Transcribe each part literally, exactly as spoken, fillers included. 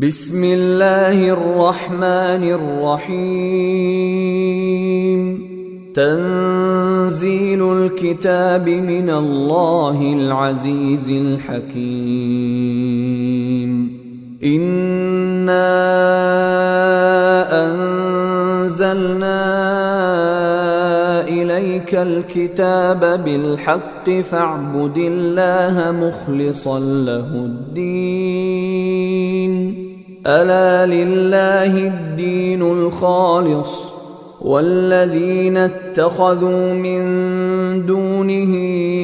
بسم الله الرحمن الرحيم. تنزيل الكتاب من الله العزيز الحكيم. إنا أنزلنا إليك الكتاب بالحق فاعبد الله مخلصا له الدين. ألا لله الدين الخالص والذين اتخذوا من دونه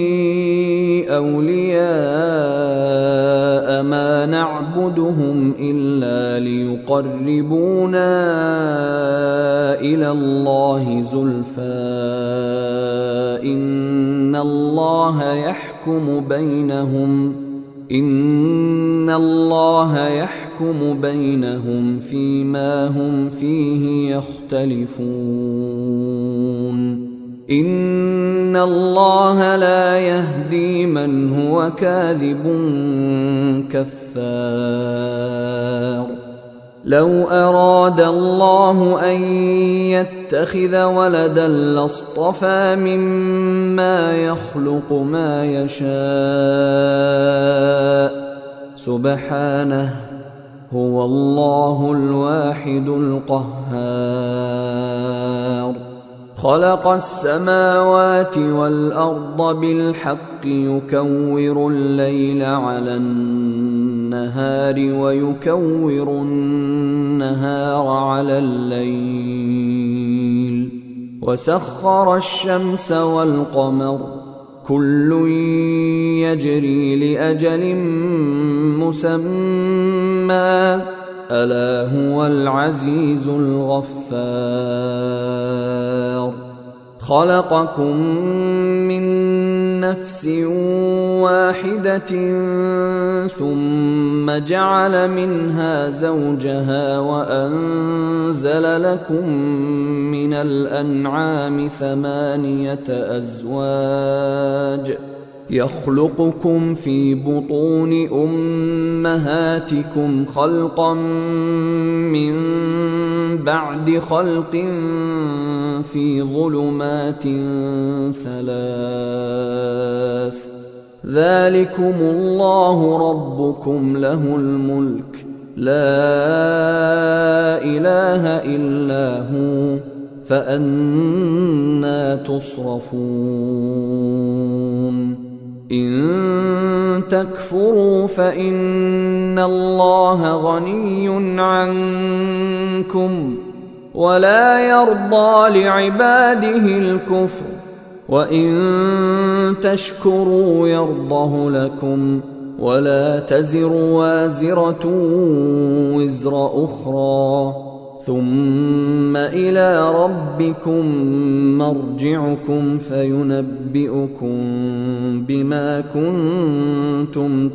أولياء ما نعبدهم إلا ليقربونا إلى الله زلفى إن الله يحكم بينهم إن الله يحكم بينهم فيما هم فيه يختلفون. إن الله لا يهدي من هو كاذب كفار. لو أراد الله أن يتخذ ولدا لاصطفى مما يخلق ما يشاء سبحانه هو الله الواحد القهار. خلق السماوات والأرض بالحق يكور الليل على النهار ويكور النهار على الليل وسخر الشمس والقمر كل يجري لأجل مسمى ألا هو العزيز الغفار. خلقكم من نفس واحدة ثم جعل منها زوجها وأنزل لكم من الأنعام ثمانية أزواج يخلقكم في بطون أمهاتكم خلقا من بعد خلق في ظلمات ثلاث ذلكم الله ربكم له الملك لا إله إلا هو فأنى تصرفون. إن تكفروا فإن الله غني عنكم ولا يرضى لعباده الكفر وإن تشكروا يرضه لكم ولا تزر وازرة وزر أخرى ثم إلى ربكم مرجعكم فينبئكم بما كنتم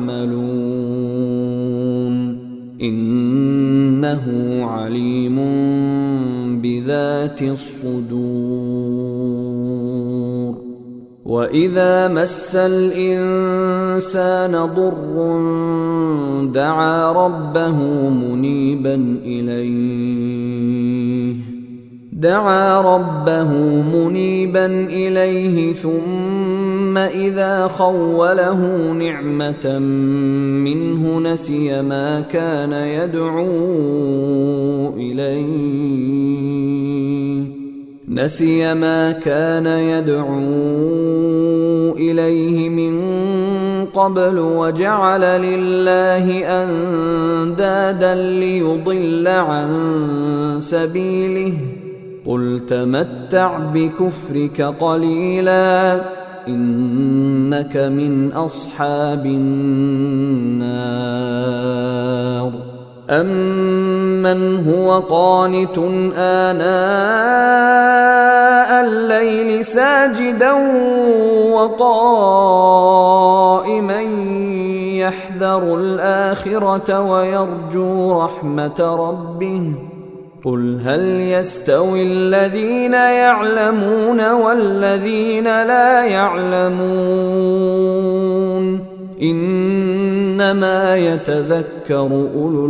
تعملون إنه عليم بذات الصدور. وإذا مس الإنسان ضر دعا ربه منيبا إليه دعا ربه منيبا إليه ثم إذا خوله نعمة منه نسي ما كان يدعو إليه نسي ما كان يدعو إليه من قبل وجعل لله أندادا ليضل عن سبيله قل تمتع بكفرك قليلا إنك من أصحاب النار. أمن هو قانت آناء الليل ساجدا وقائما يحذر الآخرة ويرجو رحمة ربه قل هل يستوي الذين يعلمون والذين لا يعلمون إن إنما يتذكر أولو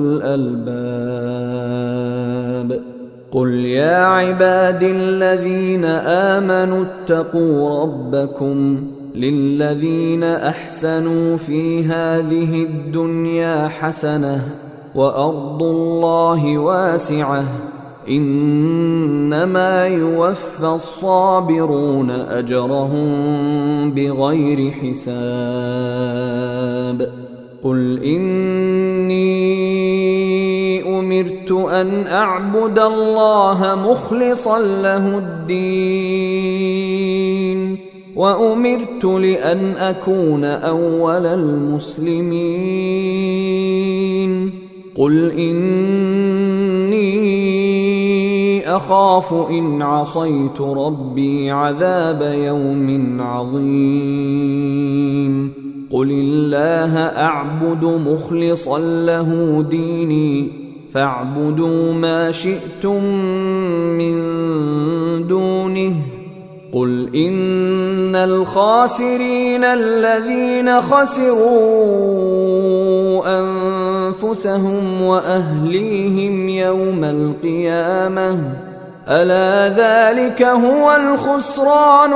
الألباب. قل يا عبادي الذين آمنوا اتقوا ربكم للذين أحسنوا في هذه الدنيا حسنة وأرض الله واسعة إنما يوفى الصابرون أجرهم بغير حساب. قل إني أمرت أن أعبد الله مخلصا له الدين وأمرت لأن أكون أول المسلمين. قل إني أخاف إن عصيت ربي عذاب يوم عظيم. قل الله أعبد مخلصا له ديني فاعبدوا ما شئتم من دونه. قل إن الخاسرين الذين خسروا أنفسهم وأهليهم يوم القيامة ألا ذلك هو الخسران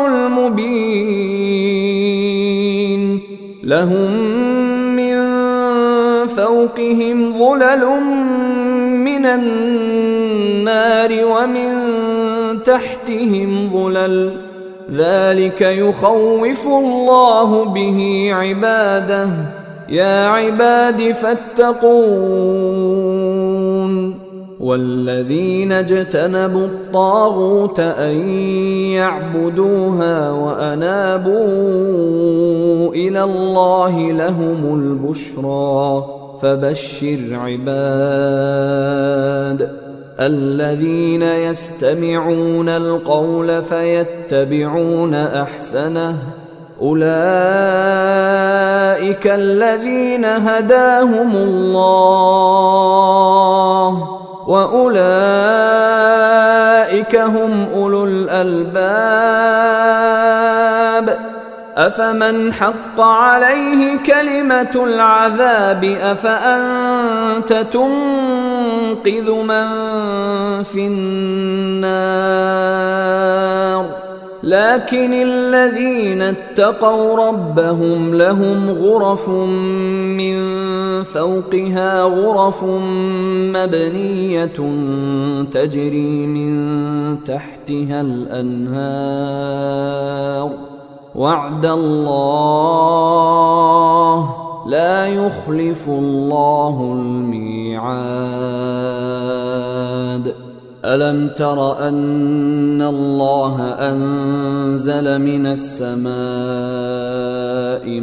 المبين. لهم من فوقهم ظلل من النار ومن تحتهم ظلل ذلك يخوف الله به عباده. يا عباد فاتقون. والذين اجتنبوا الطاغوت أن يعبدوها وأنابوا إلى الله لهم البشرى فبشر عباد الذين يستمعون القول فيتبعون أحسنه أولئك الذين هداهم الله وأولئك هم أولو الألباب. أفمن حق عليه كلمة العذاب أفأنت تنقذ من في النار. لكن الذين اتقوا ربهم لهم غرف من فوقها غرف مبنية تجري من تحتها الأنهار وعد الله لا يخلف الله الميعاد. ألم تر أن الله أنزل من السماء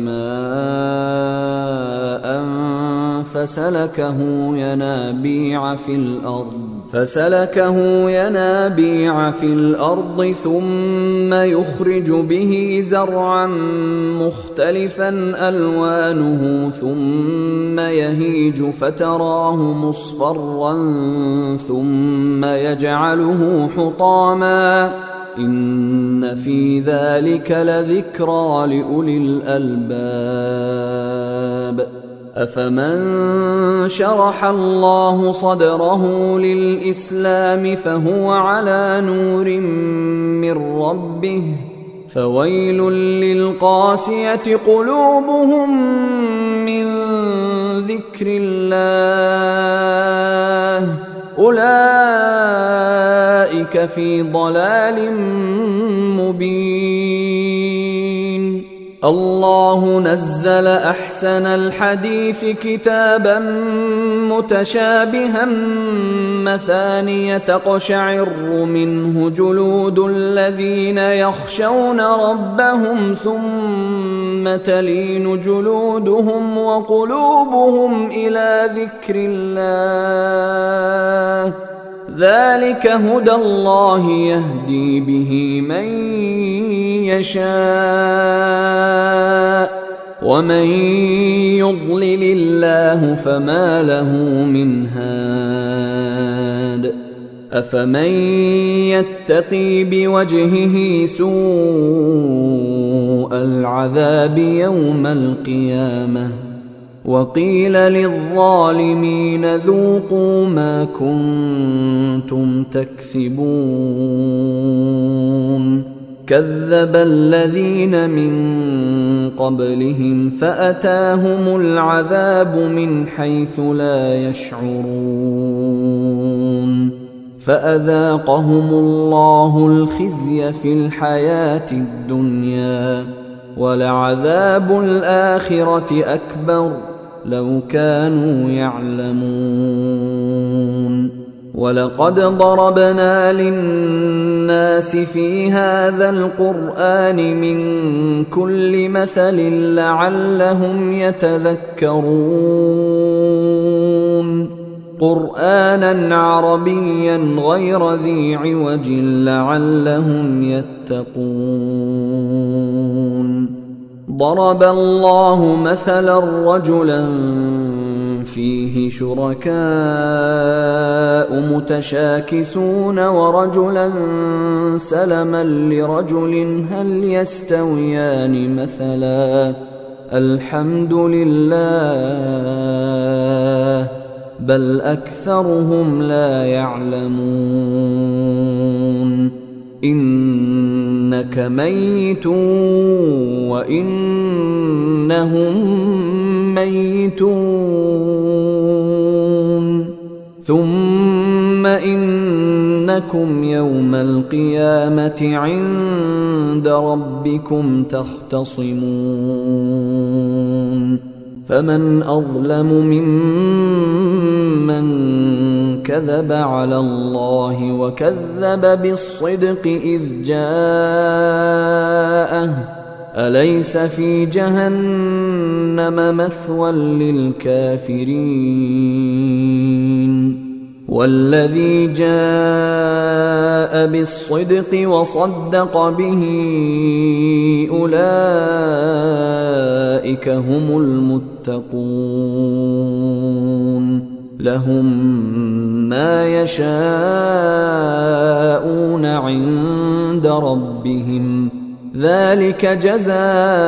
ماء فسلكه ينابيع في الأرض فسلكه ينابيع في الأرض ثم يخرج به زرعا مختلفا ألوانه ثم يهيج فتراه مصفرا ثم يجعله حطاما إن في ذلك لذكرى لأولي الألباب. أفمن شرح الله صدره للإسلام فهو على نور من ربه فويل للقاسية قلوبهم من ذكر الله أولئك في ضلال مبين. الله نزل أحسن الحديث كتابا متشابها مثانية تقشعر منه جلود الذين يخشون ربهم ثم تلين جلودهم وقلوبهم إلى ذكر الله ذلك هدى الله يهدي به من يشاء ومن يضلل الله فما له من هاد. أفمن يتقي بوجهه سوء العذاب يوم القيامة وقيل للظالمين ذوقوا ما كنتم تكسبون كذب الذين من قبلهم فأتاهم العذاب من حيث لا يشعرون فأذاقهم الله الخزي في الحياة الدنيا ولعذاب الآخرة أكبر لو كانوا يعلمون ولقد ضربنا للناس في هذا القرآن من كل مثل لعلهم يتذكرون قرآنا عربيا غير ذي عوج لعلهم يتقون ضرب الله مثلا رجلا فيه شركاء متشاكسون ورجلا سلما لرجل هل يستويان مثلا الحمد لله بل أكثرهم لا يعلمون إنك ميت وإنهم ميتون ثم إنكم يوم القيامة عند ربكم تختصمون فمن أظلم ممن كذب على الله وكذب بالصدق إذ جاءه أليس في جهنم مثوى للكافرين والذي جاء بالصدق وصدق به أولئك هم المتقون لهم ما يشاءون عند ربهم ذلك جزاء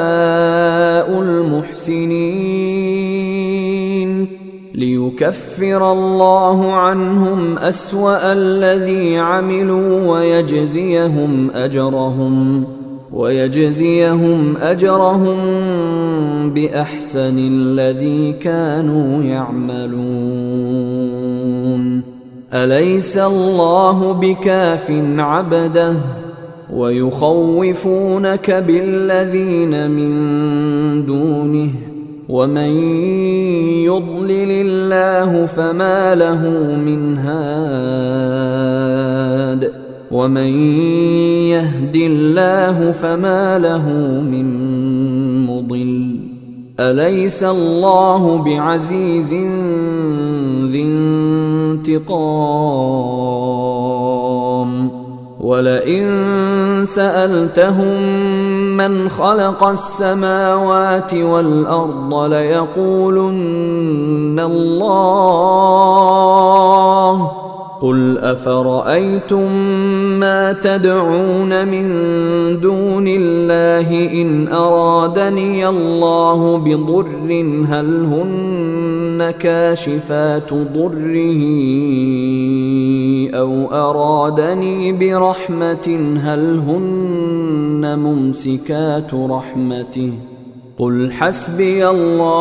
المحسنين ليكفر الله عنهم أسوأ الذي عملوا ويجزيهم أجرهم ويجزيهم أجرهم بأحسن الذي كانوا يعملون أليس الله بكاف عبده ويخوفونك بالذين من دونه ومن يضلل الله فما له من هاد ومن يهد الله فما له من مضل أليس الله بعزيز ذي انتقام ولئن سألتهم من خلق السماوات والأرض ليقولن الله قل أفرأيتم ما تدعون من دون الله إن أرادني الله بضر هل هن كاشفات ضره أو أرادني برحمة هل هن ممسكات رحمته قل حسبي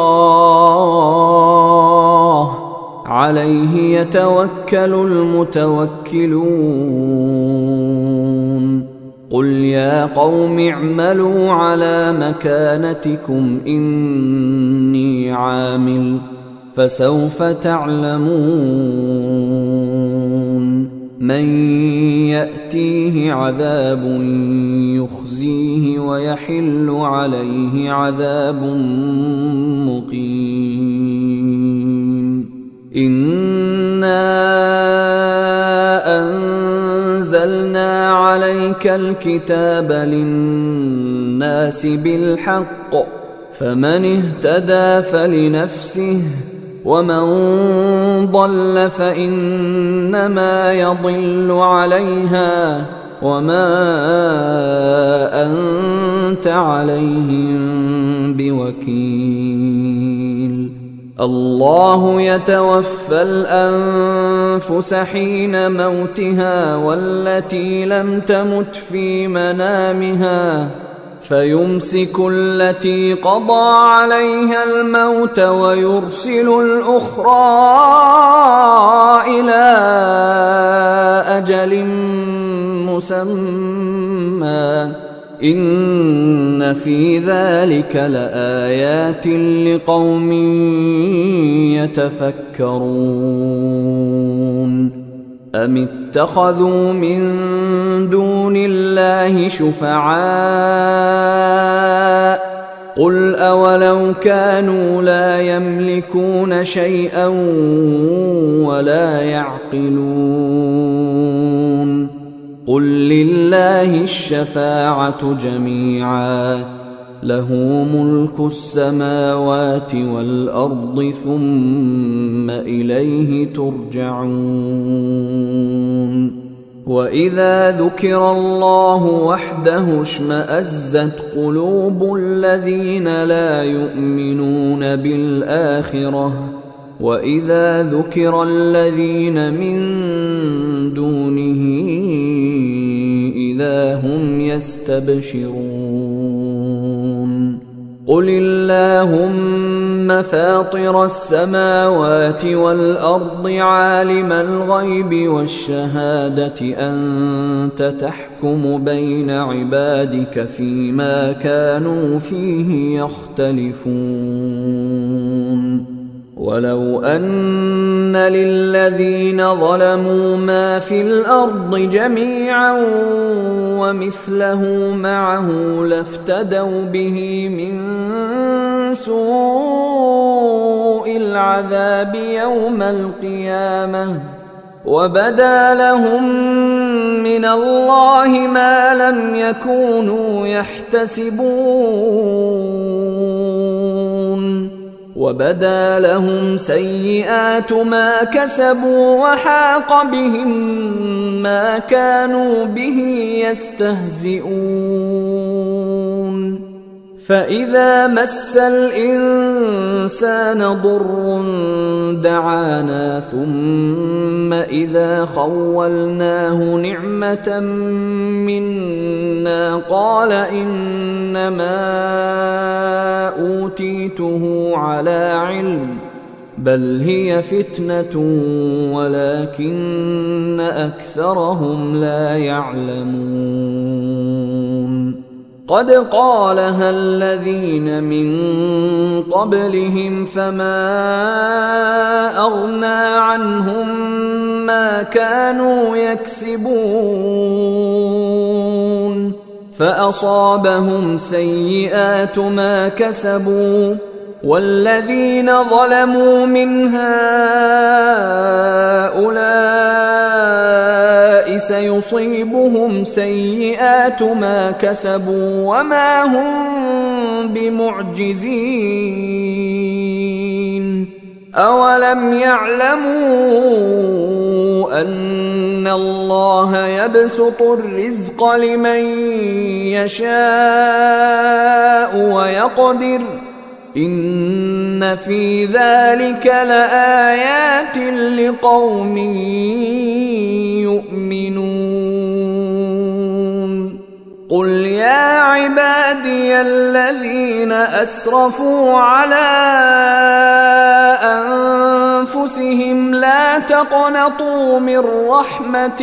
الله عليه يتوكل المتوكلون قل يا قوم اعملوا على مكانتكم إني عامل فسوف تعلمون من يأتيه عذاب يخزيه ويحل عليه عذاب مقيم إنا أنزلنا عليك الكتاب للناس بالحق فمن اهتدى فلنفسه ومن ضل فإنما يضل عليها وما أنت عليهم بوكيل الله يتوفى الأنفس حين موتها والتي لم تمت في منامها فيمسك التي قضى عليها الموت ويرسل الأخرى إلى أجل مسمى إن في ذلك لآيات لقوم يتفكرون أم اتخذوا من دون الله شفعاء قل أولو كانوا لا يملكون شيئا ولا يعقلون قل لله الشفاعة جميعا له ملك السماوات والأرض ثم إليه ترجعون وإذا ذكر الله وحده اشمأزت قلوب الذين لا يؤمنون بالآخرة وإذا ذكر الذين من دونه إذا هم يستبشرون قل اللهم فاطر السماوات والأرض عالم الغيب والشهادة أنت تحكم بين عبادك فيما كانوا فيه يختلفون ولو أن للذين ظلموا ما في الأرض جميعا ومثله معه لافتدوا به من سوء العذاب يوم القيامة وبدا لهم من الله ما لم يكونوا يحتسبون وبدا لهم سيئات ما كسبوا وحاق بهم ما كانوا به يستهزئون فإذا مس الإنسان ضر دعانا ثم إذا خولناه نعمة منا قال إنما أوتيته على علم بل هي فتنة ولكن أكثرهم لا يعلمون قد قالها الذين من قبلهم فما أغنى عنهم ما كانوا يكسبون فأصابهم سيئات ما كسبوا والذين ظلموا من هؤلاء سيصيبهم سيئات ما كسبوا وما هم بمعجزين أولم يعلموا أن الله يبسط الرزق لمن يشاء ويقدر إن في ذلك لآيات لقوم يؤمنون قل يا عبادي الذين أسرفوا على أنفسهم لا تقنطوا من رحمة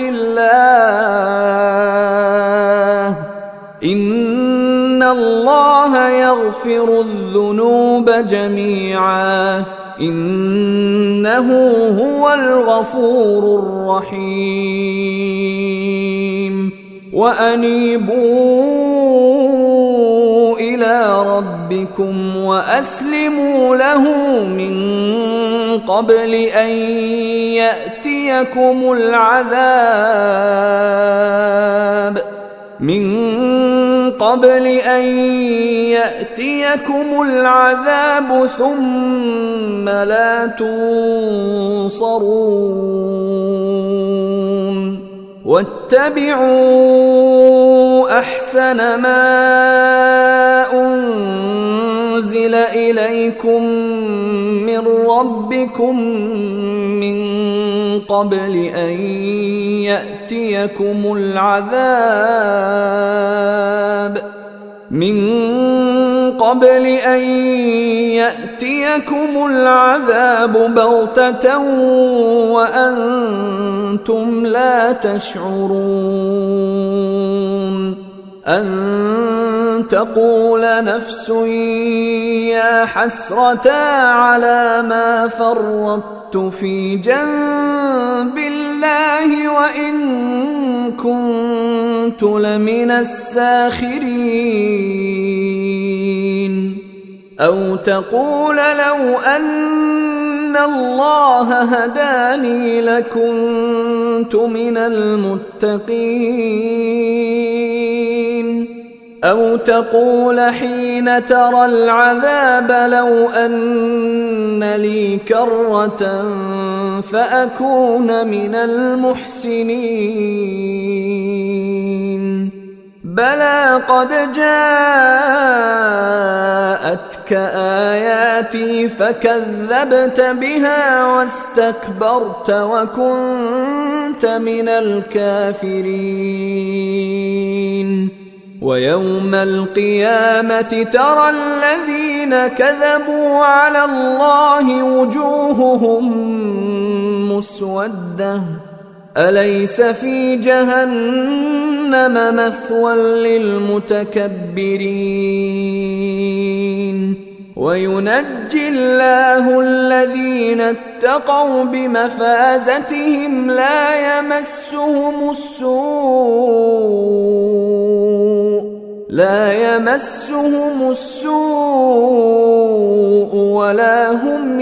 الله إن الله يغفر الذنوب جميعا إنه هو الغفور الرحيم وأنيبوا إلى ربكم وأسلموا له من قبل أن يأتيكم العذاب من قبل أن يأتيكم العذاب ثم لا تنصرون واتبعوا أحسن ما أنزل إليكم من ربكم من قبل أن يأتيكم العذاب من قبل أن يأتيكم العذاب بغتة وأنتم لا تشعرون أن تقول نفس يا حسرة على ما فرطت في جنب الله وإن كنت لمن الساخرين أو تقول لو أن الله هداني لكنت من المتقين أو تقول حين ترى العذاب لو أن لي كرة فأكون من المحسنين بلى قد جاءتك آياتي فكذبت بها واستكبرت وكنت من الكافرين ويوم القيامة ترى الذين كذبوا على الله وجوههم مسودة أليس في جهنم مثوى للمتكبرين وينجي الله الذين اتقوا بمفازتهم لا يمسهم السوء لا يمسهم السوء ولا هم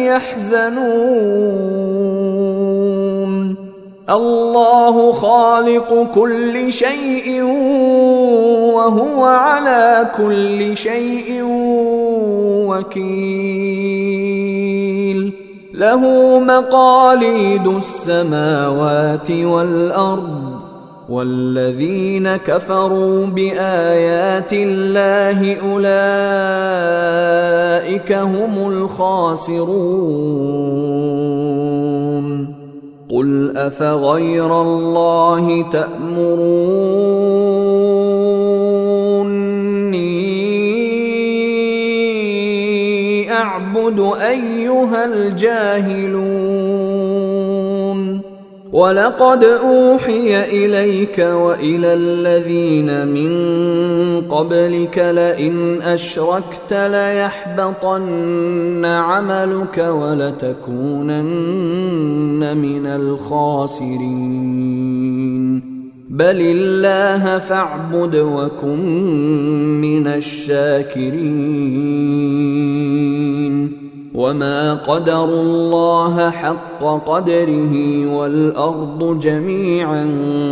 يحزنون الله خالق كل شيء وهو على كل شيء وكيل له مقاليد السماوات والأرض والذين كفروا بآيات الله أولئك هم الخاسرون قل أفغير الله تأمروني أعبد أيها الجاهلون ولقد أوحي إليك وإلى الذين من قبلك لئن أشركت ليحبطن عملك ولتكونن من الخاسرين بل الله فاعبد وكن من الشاكرين وما قدروا الله حق قدره والأرض جميعا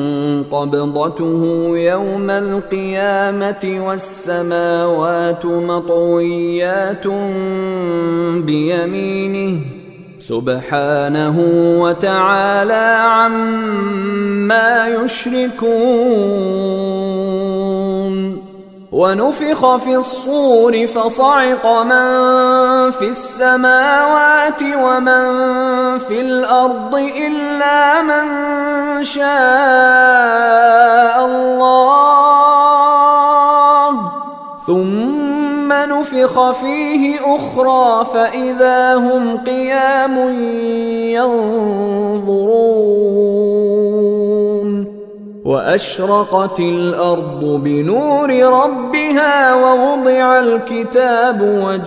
قبضته يوم القيامة والسماوات مطويات بيمينه سبحانه وتعالى عما يشركون ونفخ في الصور فصعق من في السماوات ومن في الأرض إلا من شاء الله ثم نفخ فيه أخرى فإذا هم قيام ينظرون وأشرقت الأرض بنور ربها ووضع الكتاب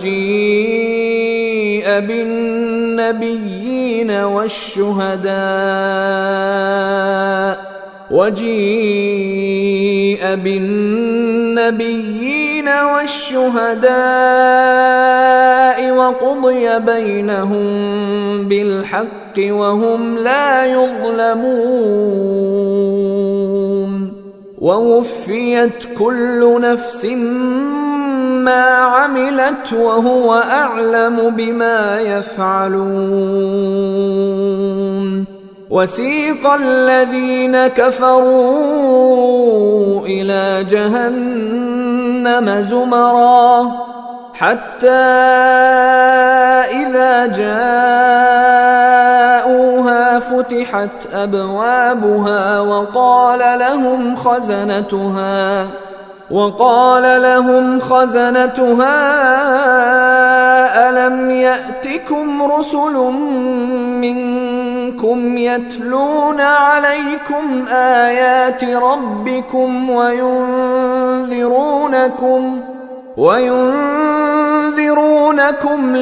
وجيء بالنبيين والشهداء وجيء بالنبيين والشهداء وقضي بينهم بالحق وهم لا يظلمون ووفيت كل نفس ما عملت وهو أعلم بما يفعلون وسيق الذين كفروا إلى جهنم زمرا حتى إذا جاءوها فتحت أبوابها وقال لهم خزنتها وقال لهم خزنتها ألم يأتكم رسل منكم يتلون عليكم آيات ربكم وينذرونكم وينذرونكم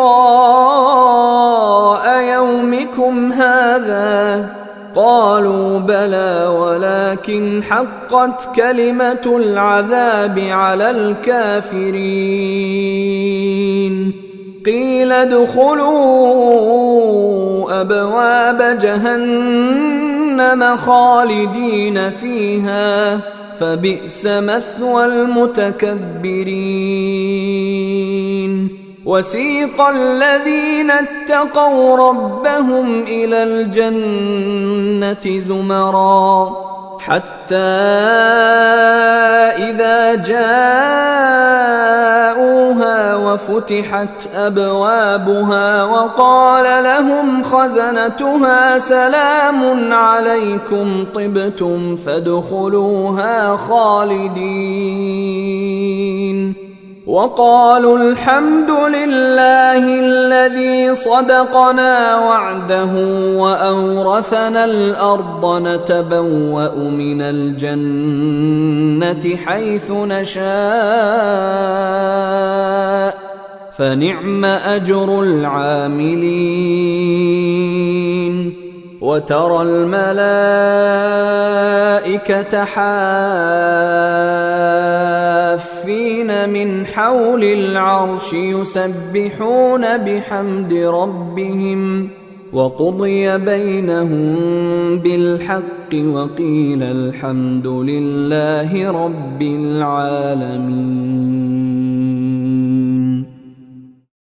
لقاء يومكم هذا؟ قالوا بلى ولكن حقت كلمة العذاب على الكافرين. قيل ادخلوا أبواب جهنم خالدين فيها فبئس مثوى المتكبرين. وسيق الذين اتقوا ربهم إلى الجنة زمرا حتى إذا جاءوها وفتحت أبوابها وقال لهم خزنتها سلام عليكم طبتم فادخلوها خالدين. وقالوا الحمد لله الذي صدقنا وعده وأورثنا الأرض نتبوأ من الجنة حيث نشاء فنعم أجر العاملين. وترى الملائكة حافين من حول العرش يسبحون بحمد ربهم وقضي بينهم بالحق وقيل الحمد لله رب العالمين.